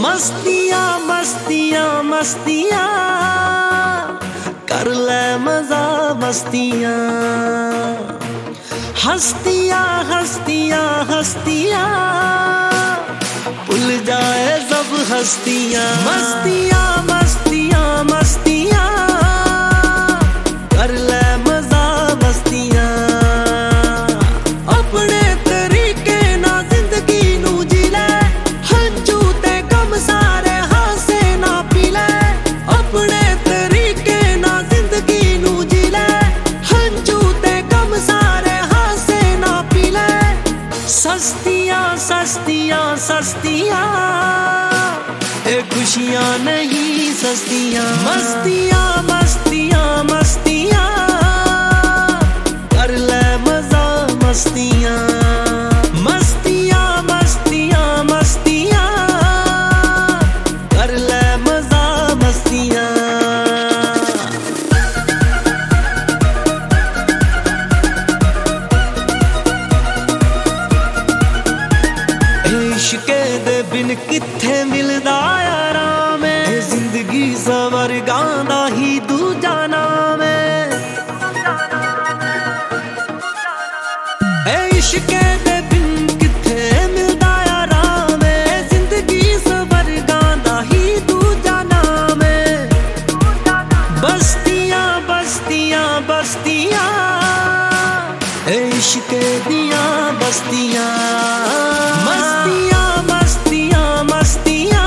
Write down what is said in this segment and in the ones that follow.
मस्तियाँ मस्तियाँ मस्तियाँ कर ले मजा मस्तियाँ। हस्तियाँ हस्तियाँ हस्तियाँ भूल जाए सब हस्तियाँ। मस्तियाँ मस्तियाँ मस्तियाँ कर ले मजा मस्तियाँ। अपने तरीके ना जिंदगी नू जी ले, हंजू ते गम सारे हासे ना पी ले। अपने तरीके ना जिंदगी नू जी ले, हंजू ते गम सारे हासे ना पी ले। सस्तियाँ सस्तियाँ सस्तियाँ ए खुशियाँ नहीं सस्तियाँ। मस्तियाँ मस्तियाँ मस्तियाँ कर ले मजा मस्तियाँ। मस्तियाँ मस्तियाँ मस्तियाँ कर ले मजा मस्तियाँ। इश्के दे बिन किथे मिलदा आराम है, जिंदगी सवर गांदा ही दूजा नाम है। इश्के दे बिन किथे मिलदा आराम है, जिंदगी सवर गांदा ही दूजा नाम है। बस्तियाँ बस्तियाँ बस्तियाँ इश्के दियाँ बस्तियाँ। मस्तियाँ मस्तियाँ मस्तियाँ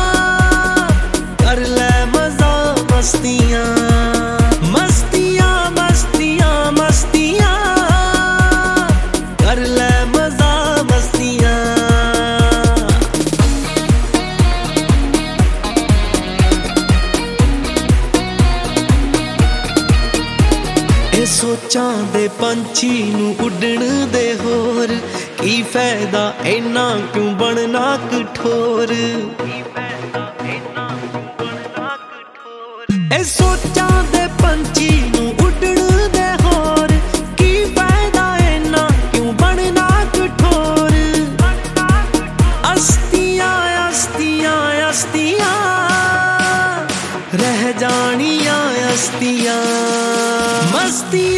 कर ले मजा मस्तियाँ। मस्तियाँ मस्तियाँ मस्तियाँ कर ले मजा मस्तियाँ। ए सोचां दे पंछी नू उड़न दे होर, की फायदा इन्ना क्यों बनना कठोर। ए सोचां दे पंछी नू उड़न दे होर, की फायदा इन्ना क्यों बनना कठोर। अस्तियाँ अस्तियाँ अस्तियाँ रह जानियाँ अस्तियाँ। मस्तियाँ